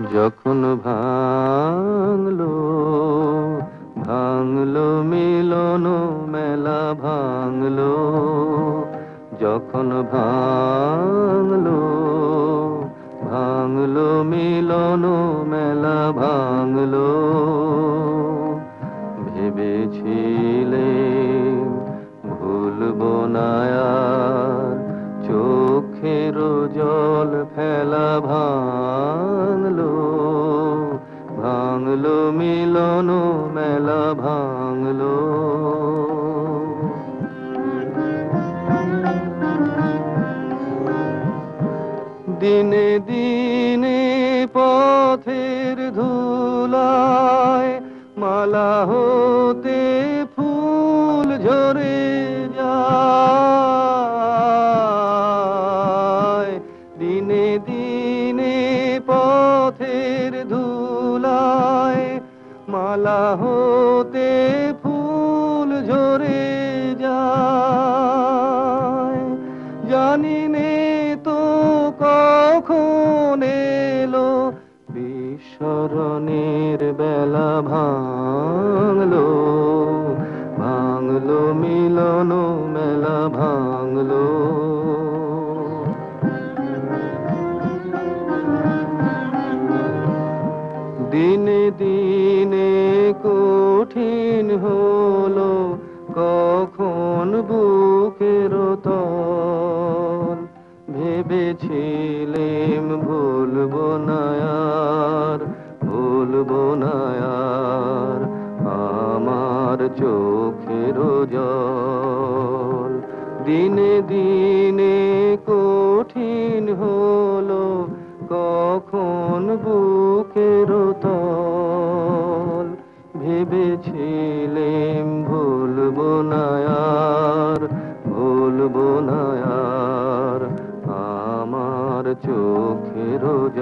যখন ভাঙলো ভাঙলো মিলন মেলা ভাঙলো, যখন ভাঙলো ভাঙলো মিলন মেলা ভাঙলো। ভেবেছিলে ভুলবো না আর, চোখের জল ফেলা ভাঙলো ভাঙলো মিলন মেলা ভাঙলো। দিনে দিনে পথের ধুলায় মালা হতে ফুল ঝরে যায়। দিনে দিনে পথের ধুলায় মালা হতে ফুল ঝরে যায়। জানি নে তো কখন এলো বিস্মরণের বেলা, ভাঙলো ভাঙলো মিলন মেলা ভাঙলো। দিনে দিনে কঠিন হলো কখন বুকের তল, ভেবেছিলেম ভুলবো না আর, ভুলবো না আর আমার চোখের জল। দিনে দিনে কঠিন হলো কখন বুকের তল, ভেবেছিলেম ভুলবো না আর, ভুলবো না আর আমার চোখের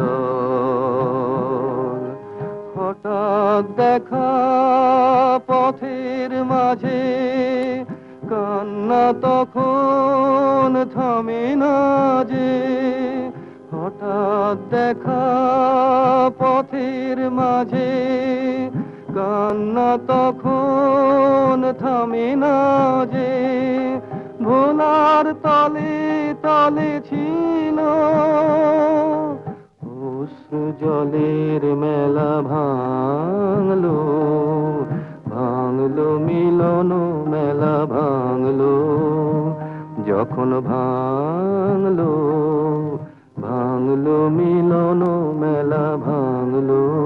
জল। হঠাৎ দেখা পথের মাঝে কান্না তখন থামে না যে, হঠাৎ দেখা পথের মাঝে কান্না তখন থামে না যে। ভোলার তলে তলে ছিল অশ্রু জলের মেলা, ভাঙলো ভাঙলো মিলন মেলা ভাঙলো। যখন ভাঙলো ভাঙলো মিলন মেলা ভাঙলো।